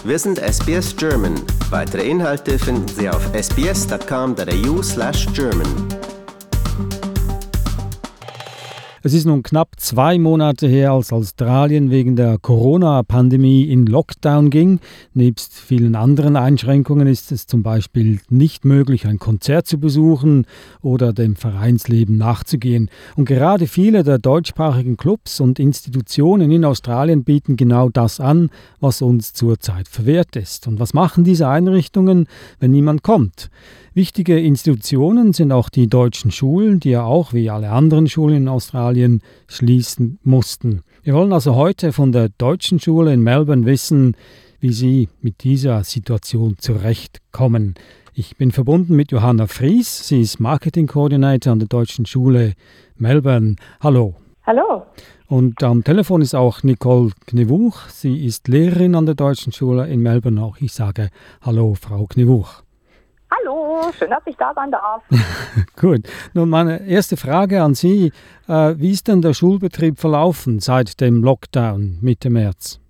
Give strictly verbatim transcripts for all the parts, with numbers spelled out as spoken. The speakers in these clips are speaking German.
Wir sind S B S German. Weitere Inhalte finden Sie auf s b s dot com dot a u slash German. Es ist nun knapp zwei Monate her, als Australien wegen der Corona-Pandemie in Lockdown ging. Nebst vielen anderen Einschränkungen ist es zum Beispiel nicht möglich, ein Konzert zu besuchen oder dem Vereinsleben nachzugehen. Und gerade viele der deutschsprachigen Clubs und Institutionen in Australien bieten genau das an, was uns zurzeit verwehrt ist. Und was machen diese Einrichtungen, wenn niemand kommt? Wichtige Institutionen sind auch die deutschen Schulen, die ja auch wie alle anderen Schulen in Australien schließen mussten. Wir wollen also heute von der deutschen Schule in Melbourne wissen, wie sie mit dieser Situation zurechtkommen. Ich bin verbunden mit Johanna Fries. Sie ist Marketing Coordinator an der deutschen Schule Melbourne. Hallo. Hallo. Und am Telefon ist auch Nicole Knewuch. Sie ist Lehrerin an der deutschen Schule in Melbourne. Auch ich sage Hallo, Frau Knewuch. Hallo, schön, dass ich da sein darf. Gut. Nun meine erste Frage an Sie. Äh, wie ist denn der Schulbetrieb verlaufen seit dem Lockdown Mitte März?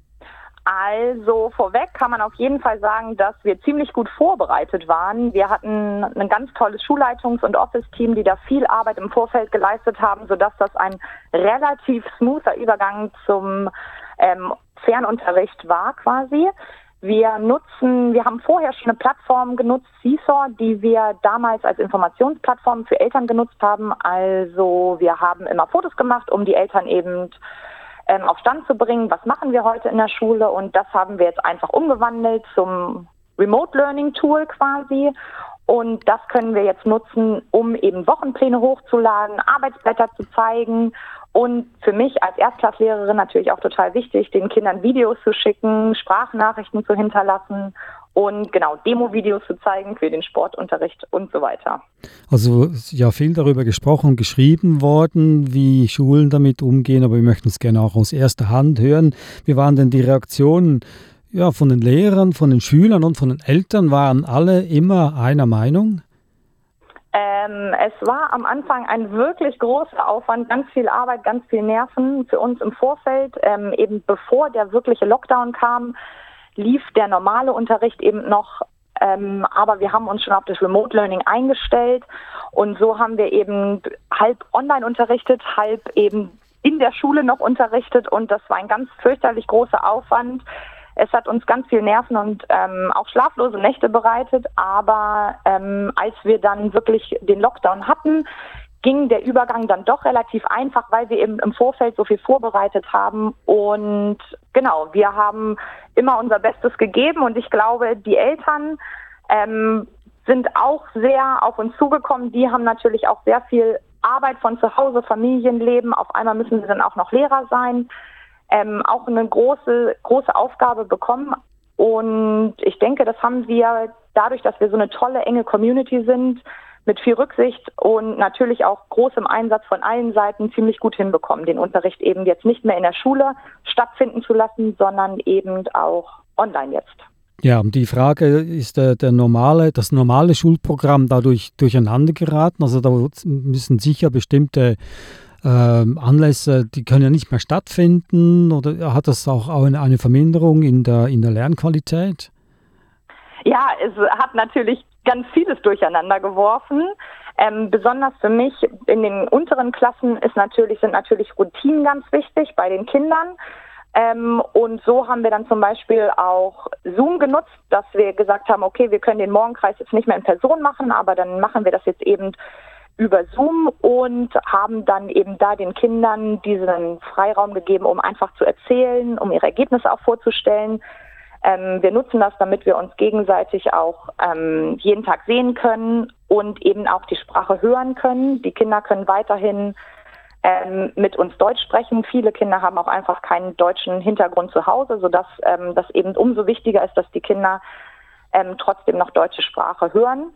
Also vorweg kann man auf jeden Fall sagen, dass wir ziemlich gut vorbereitet waren. Wir hatten ein ganz tolles Schulleitungs- und Office-Team, die da viel Arbeit im Vorfeld geleistet haben, sodass das ein relativ smoother Übergang zum ähm, Fernunterricht war quasi. Wir nutzen, wir haben vorher schon eine Plattform genutzt, Seesaw, die wir damals als Informationsplattform für Eltern genutzt haben. Also wir haben immer Fotos gemacht, um die Eltern eben ähm, auf Stand zu bringen, was machen wir heute in der Schule, und das haben wir jetzt einfach umgewandelt zum Remote Learning Tool quasi. Und das können wir jetzt nutzen, um eben Wochenpläne hochzuladen, Arbeitsblätter zu zeigen. Und für mich als Erstklasslehrerin natürlich auch total wichtig, den Kindern Videos zu schicken, Sprachnachrichten zu hinterlassen und genau Demo-Videos zu zeigen für den Sportunterricht und so weiter. Also ja, viel darüber gesprochen und geschrieben worden, wie Schulen damit umgehen, aber wir möchten es gerne auch aus erster Hand hören. Wie waren denn die Reaktionen ja, von den Lehrern, von den Schülern und von den Eltern? Waren alle immer einer Meinung? Ähm, es war am Anfang ein wirklich großer Aufwand, ganz viel Arbeit, ganz viel Nerven für uns im Vorfeld. Ähm, eben bevor der wirkliche Lockdown kam, lief der normale Unterricht eben noch, ähm, aber wir haben uns schon auf das Remote Learning eingestellt und so haben wir eben halb online unterrichtet, halb eben in der Schule noch unterrichtet, und das war ein ganz fürchterlich großer Aufwand. Es hat uns ganz viel Nerven und ähm, auch schlaflose Nächte bereitet, aber ähm, als wir dann wirklich den Lockdown hatten, ging der Übergang dann doch relativ einfach, weil wir eben im Vorfeld so viel vorbereitet haben. Und genau, wir haben immer unser Bestes gegeben, und ich glaube, die Eltern ähm, sind auch sehr auf uns zugekommen. Die haben natürlich auch sehr viel Arbeit von zu Hause, Familienleben. Auf einmal müssen sie dann auch noch Lehrer sein. Ähm, auch eine große, große Aufgabe bekommen. Und ich denke, das haben wir dadurch, dass wir so eine tolle, enge Community sind, mit viel Rücksicht und natürlich auch großem Einsatz von allen Seiten ziemlich gut hinbekommen, den Unterricht eben jetzt nicht mehr in der Schule stattfinden zu lassen, sondern eben auch online jetzt. Ja, die Frage, ist der, der normale, das normale Schulprogramm dadurch durcheinander geraten? Also da müssen sicher bestimmte Ähm, Anlässe, die können ja nicht mehr stattfinden, oder hat das auch eine, eine Verminderung in der, in der Lernqualität? Ja, es hat natürlich ganz vieles durcheinander geworfen. Ähm, besonders für mich in den unteren Klassen ist natürlich, sind natürlich Routinen ganz wichtig bei den Kindern. Ähm, und so haben wir dann zum Beispiel auch Zoom genutzt, dass wir gesagt haben, okay, wir können den Morgenkreis jetzt nicht mehr in Person machen, aber dann machen wir das jetzt eben über Zoom und haben dann eben da den Kindern diesen Freiraum gegeben, um einfach zu erzählen, um ihre Ergebnisse auch vorzustellen. Ähm, wir nutzen das, damit wir uns gegenseitig auch ähm, jeden Tag sehen können und eben auch die Sprache hören können. Die Kinder können weiterhin ähm, mit uns Deutsch sprechen. Viele Kinder haben auch einfach keinen deutschen Hintergrund zu Hause, sodass ähm, das eben umso wichtiger ist, dass die Kinder ähm, trotzdem noch deutsche Sprache hören.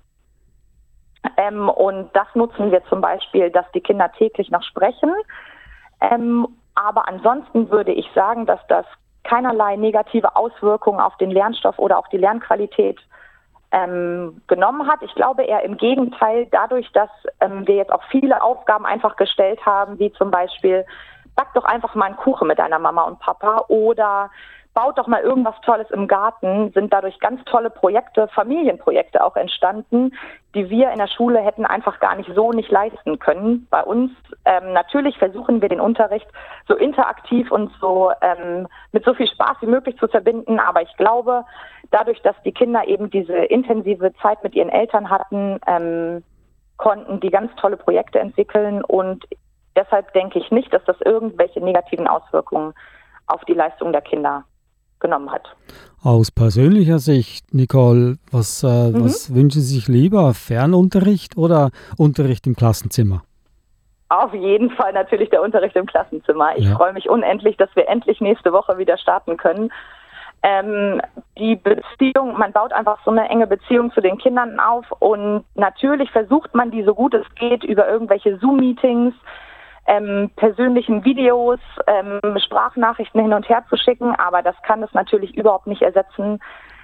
Ähm, und das nutzen wir zum Beispiel, dass die Kinder täglich noch sprechen. Ähm, aber ansonsten würde ich sagen, dass das keinerlei negative Auswirkungen auf den Lernstoff oder auch die Lernqualität ähm, genommen hat. Ich glaube eher im Gegenteil, dadurch, dass ähm, wir jetzt auch viele Aufgaben einfach gestellt haben, wie zum Beispiel, back doch einfach mal einen Kuchen mit deiner Mama und Papa oder baut doch mal irgendwas Tolles im Garten, sind dadurch ganz tolle Projekte, Familienprojekte auch entstanden, die wir in der Schule hätten einfach gar nicht so nicht leisten können. Bei uns ähm, natürlich versuchen wir den Unterricht so interaktiv und so ähm, mit so viel Spaß wie möglich zu verbinden, aber ich glaube, dadurch, dass die Kinder eben diese intensive Zeit mit ihren Eltern hatten, ähm, konnten die ganz tolle Projekte entwickeln und deshalb denke ich nicht, dass das irgendwelche negativen Auswirkungen auf die Leistung der Kinder genommen hat. Aus persönlicher Sicht, Nicole, was, äh, Mhm. was wünschen Sie sich lieber, Fernunterricht oder Unterricht im Klassenzimmer? Auf jeden Fall natürlich der Unterricht im Klassenzimmer. Ich Ja. freue mich unendlich, dass wir endlich nächste Woche wieder starten können. Ähm, die Beziehung, man baut einfach so eine enge Beziehung zu den Kindern auf und natürlich versucht man die so gut es geht über irgendwelche Zoom-Meetings, ähm, persönlichen Videos, ähm, Sprachnachrichten hin und her zu schicken, aber das kann es natürlich überhaupt nicht ersetzen,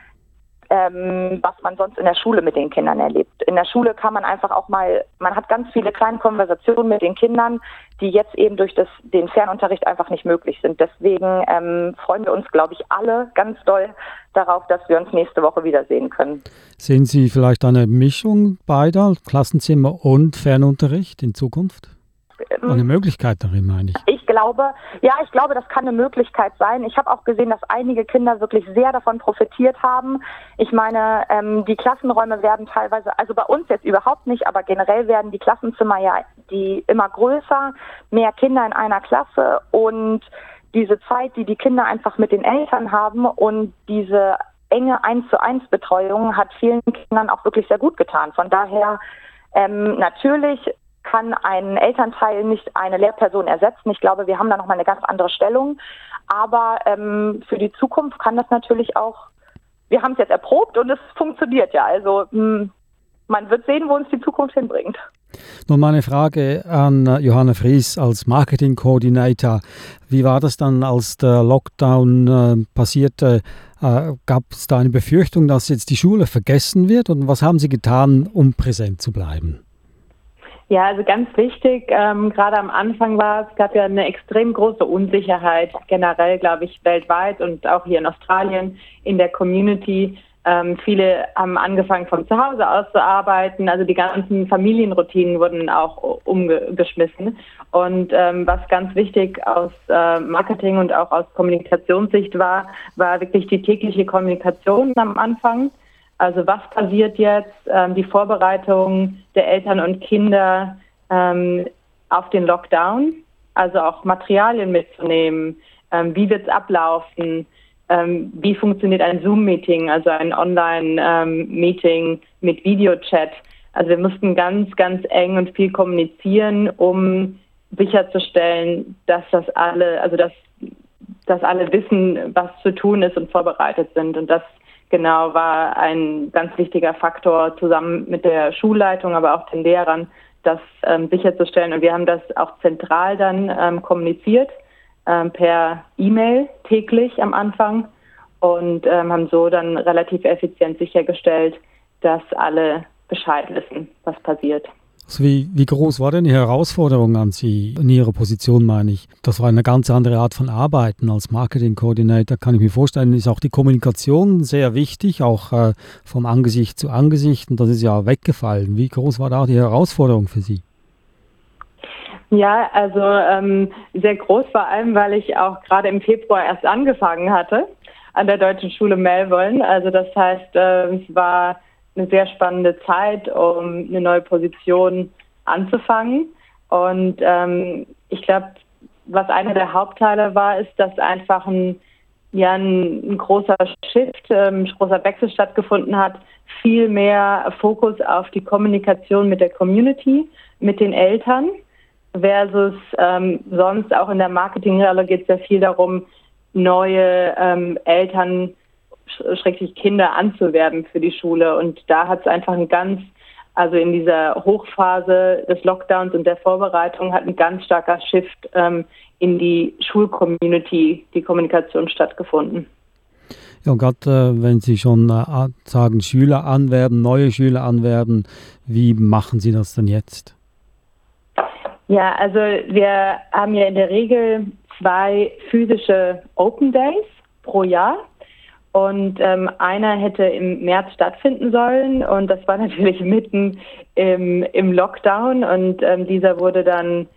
ähm, was man sonst in der Schule mit den Kindern erlebt. In der Schule kann man einfach auch mal, man hat ganz viele kleine Konversationen mit den Kindern, die jetzt eben durch das, den Fernunterricht einfach nicht möglich sind. Deswegen ähm, freuen wir uns, glaube ich, alle ganz doll darauf, dass wir uns nächste Woche wiedersehen können. Sehen Sie vielleicht eine Mischung beider, Klassenzimmer und Fernunterricht in Zukunft? Eine Möglichkeit darin, meine ich. Ich glaube, ja, ich glaube, das kann eine Möglichkeit sein. Ich habe auch gesehen, dass einige Kinder wirklich sehr davon profitiert haben. Ich meine, ähm, die Klassenräume werden teilweise, also bei uns jetzt überhaupt nicht, aber generell werden die Klassenzimmer ja die immer größer, mehr Kinder in einer Klasse und diese Zeit, die die Kinder einfach mit den Eltern haben und diese enge eins zu eins Betreuung hat vielen Kindern auch wirklich sehr gut getan. Von daher ähm, natürlich kann ein Elternteil nicht eine Lehrperson ersetzen. Ich glaube, wir haben da nochmal eine ganz andere Stellung. Aber ähm, für die Zukunft kann das natürlich auch, wir haben es jetzt erprobt und es funktioniert ja. Also mh, man wird sehen, wo uns die Zukunft hinbringt. Nun meine Frage an Johanna Fries als Marketing-Coordinator. Wie war das dann, als der Lockdown äh, passierte? Äh, gab es da eine Befürchtung, dass jetzt die Schule vergessen wird? Und was haben Sie getan, um präsent zu bleiben? Ja, also ganz wichtig, ähm, gerade am Anfang war es, gab ja eine extrem große Unsicherheit, generell, glaube ich, weltweit und auch hier in Australien in der Community. Ähm, viele haben angefangen, von zu Hause aus zu arbeiten, also die ganzen Familienroutinen wurden auch umgeschmissen. Und ähm, was ganz wichtig aus äh, Marketing und auch aus Kommunikationssicht war, war wirklich die tägliche Kommunikation am Anfang. Also was passiert jetzt, ähm, die Vorbereitung der Eltern und Kinder ähm, auf den Lockdown, also auch Materialien mitzunehmen, ähm, wie wird es ablaufen, ähm, wie funktioniert ein Zoom-Meeting, also ein Online-Meeting ähm, mit Videochat. Also wir mussten ganz, ganz eng und viel kommunizieren, um sicherzustellen, dass das alle, also dass, dass alle wissen, was zu tun ist und vorbereitet sind. Und das genau war ein ganz wichtiger Faktor zusammen mit der Schulleitung, aber auch den Lehrern, das ähm, sicherzustellen. Und wir haben das auch zentral dann ähm, kommuniziert, ähm, per E-Mail täglich am Anfang und ähm, haben so dann relativ effizient sichergestellt, dass alle Bescheid wissen, was passiert. Also wie, wie groß war denn die Herausforderung an Sie, in Ihrer Position, meine ich? Das war eine ganz andere Art von Arbeiten als Marketing-Coordinator, kann ich mir vorstellen. Ist auch die Kommunikation sehr wichtig, auch äh, vom Angesicht zu Angesicht. Und das ist ja weggefallen. Wie groß war da die Herausforderung für Sie? Ja, also ähm, sehr groß, vor allem, weil ich auch gerade im Februar erst angefangen hatte an der Deutschen Schule Melbourne. Also das heißt, äh, es war eine sehr spannende Zeit, um eine neue Position anzufangen. Und ähm, ich glaube, was einer der Hauptteile war, ist, dass einfach ein, ja, ein, ein großer Shift, ähm, ein großer Wechsel stattgefunden hat, viel mehr Fokus auf die Kommunikation mit der Community, mit den Eltern, versus ähm, sonst auch in der Marketingrolle geht es ja viel darum, neue ähm, Eltern schrecklich Kinder anzuwerben für die Schule. Und da hat es einfach ein ganz, also in dieser Hochphase des Lockdowns und der Vorbereitung hat ein ganz starker Shift ähm, in die Schulcommunity, die Kommunikation stattgefunden. Ja, und gerade äh, wenn Sie schon äh, sagen, Schüler anwerben, neue Schüler anwerben, wie machen Sie das denn jetzt? Ja, also wir haben ja in der Regel zwei physische Open Days pro Jahr. Und ähm, einer hätte im März stattfinden sollen und das war natürlich mitten im, im Lockdown und ähm, dieser wurde dann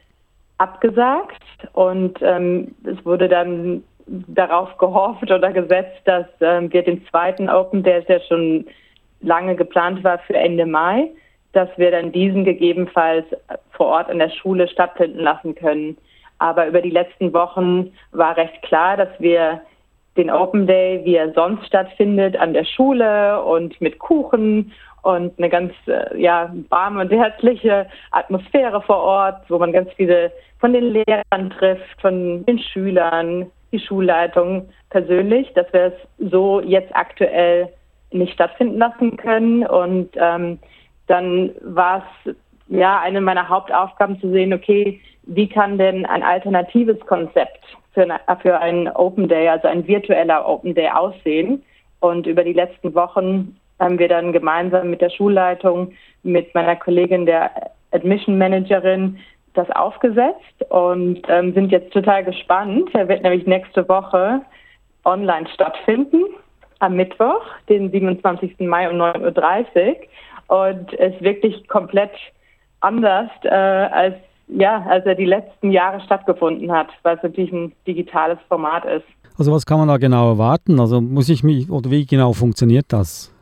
abgesagt und ähm, es wurde dann darauf gehofft oder gesetzt, dass ähm, wir den zweiten Open, der ja schon lange geplant war für Ende Mai, dass wir dann diesen gegebenenfalls vor Ort in der Schule stattfinden lassen können. Aber über die letzten Wochen war recht klar, dass wir den Open Day, wie er sonst stattfindet, an der Schule und mit Kuchen und eine ganz äh, ja, warme und herzliche Atmosphäre vor Ort, wo man ganz viele von den Lehrern trifft, von den Schülern, die Schulleitung persönlich, dass wir es so jetzt aktuell nicht stattfinden lassen können. Und ähm, dann war es ja eine meiner Hauptaufgaben zu sehen, okay, wie kann denn ein alternatives Konzept für, eine, für einen Open Day, also ein virtueller Open Day aussehen. Und über die letzten Wochen haben wir dann gemeinsam mit der Schulleitung, mit meiner Kollegin, der Admission Managerin, das aufgesetzt und ähm, sind jetzt total gespannt. Er wird nämlich nächste Woche online stattfinden, am Mittwoch, den siebenundzwanzigsten Mai um neun Uhr dreißig. Und es ist wirklich komplett anders, äh, als Ja, als er die letzten Jahre stattgefunden hat, weil es natürlich ein digitales Format ist. Also was kann man da genau erwarten? Also muss ich mich, oder wie genau funktioniert das?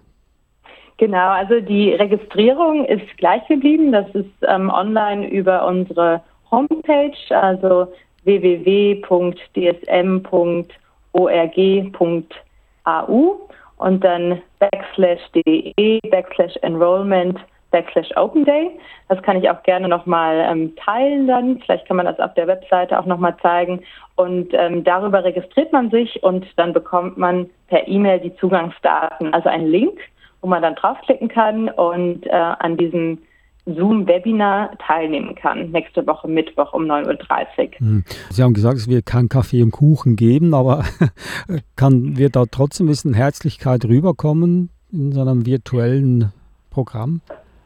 Genau, also die Registrierung ist gleich geblieben. Das ist ähm, online über unsere Homepage, also w w w punkt d s m punkt org punkt a u und dann backslash de backslash enrollment backslash Open Day. Das kann ich auch gerne nochmal ähm, teilen dann. Vielleicht kann man das auf der Webseite auch nochmal zeigen. Und ähm, darüber registriert man sich und dann bekommt man per E-Mail die Zugangsdaten, also einen Link, wo man dann draufklicken kann und äh, an diesem Zoom-Webinar teilnehmen kann. Nächste Woche Mittwoch um neun Uhr dreißig. Sie haben gesagt, es wird kein Kaffee und Kuchen geben, aber kann wird da trotzdem ein bisschen Herzlichkeit rüberkommen in so einem virtuellen Programm?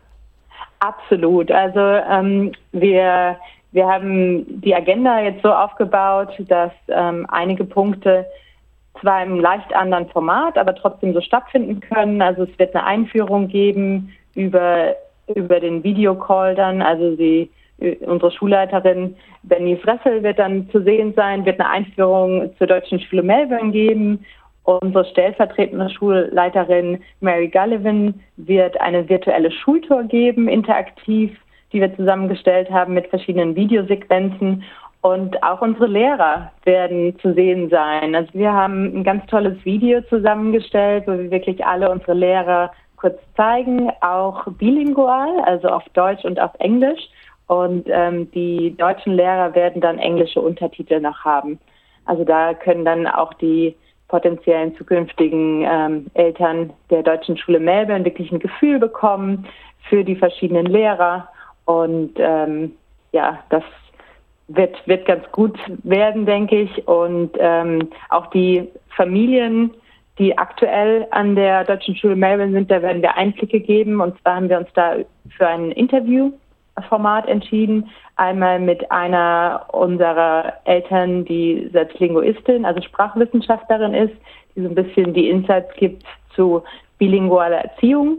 Absolut. Also ähm, wir, wir haben die Agenda jetzt so aufgebaut, dass ähm, einige Punkte zwar im leicht anderen Format, aber trotzdem so stattfinden können. Also es wird eine Einführung geben über, über den Videocall dann. Also die, unsere Schulleiterin Benny Fressel wird dann zu sehen sein, wird eine Einführung zur Deutschen Schule Melbourne geben. Unsere stellvertretende Schulleiterin Mary Gullivan wird eine virtuelle Schultour geben, interaktiv, die wir zusammengestellt haben mit verschiedenen Videosequenzen. Und auch unsere Lehrer werden zu sehen sein. Also wir haben ein ganz tolles Video zusammengestellt, wo wir wirklich alle unsere Lehrer kurz zeigen, auch bilingual, also auf Deutsch und auf Englisch. Und ähm, die deutschen Lehrer werden dann englische Untertitel noch haben. Also da können dann auch die potenziellen zukünftigen ähm, Eltern der Deutschen Schule Melbourne wirklich ein Gefühl bekommen für die verschiedenen Lehrer. Und ähm, ja, das wird, wird ganz gut werden, denke ich. Und ähm, auch die Familien, die aktuell an der Deutschen Schule Melbourne sind, da werden wir Einblicke geben. Und zwar haben wir uns da für ein Interviewformat entschieden. Einmal mit einer unserer Eltern, die selbst Linguistin, also Sprachwissenschaftlerin ist, die so ein bisschen die Insights gibt zu bilingualer Erziehung.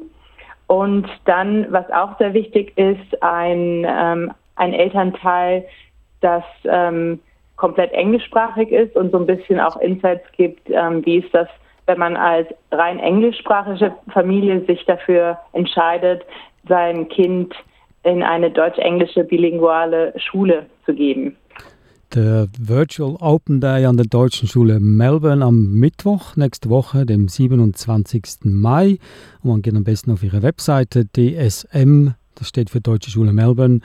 Und dann, was auch sehr wichtig ist, ein, ähm, ein Elternteil, das ähm, komplett englischsprachig ist und so ein bisschen auch Insights gibt, ähm, wie ist das, wenn man als rein englischsprachige Familie sich dafür entscheidet, sein Kind in eine deutsch-englische bilinguale Schule zu geben. Der Virtual Open Day an der Deutschen Schule Melbourne am Mittwoch, nächste Woche, dem siebenundzwanzigsten Mai. Und man geht am besten auf ihre Webseite d s m, das steht für Deutsche Schule Melbourne,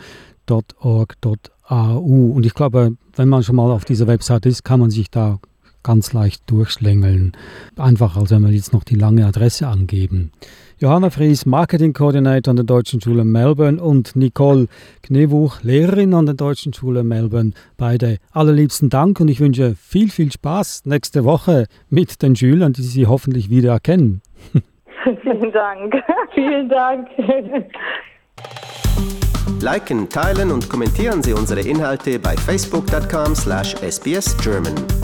.org .a u. Und ich glaube, wenn man schon mal auf dieser Webseite ist, kann man sich da ganz leicht durchschlängeln. Einfacher, als wenn wir jetzt noch die lange Adresse angeben. Johanna Fries, Marketing Coordinator an der Deutschen Schule Melbourne und Nicole Knewuch, Lehrerin an der Deutschen Schule Melbourne. Beide allerliebsten Dank und ich wünsche viel, viel Spaß nächste Woche mit den Schülern, die Sie hoffentlich wieder erkennen. Vielen Dank. Vielen Dank. Liken, teilen und kommentieren Sie unsere Inhalte bei facebook punkt com slash s b s german.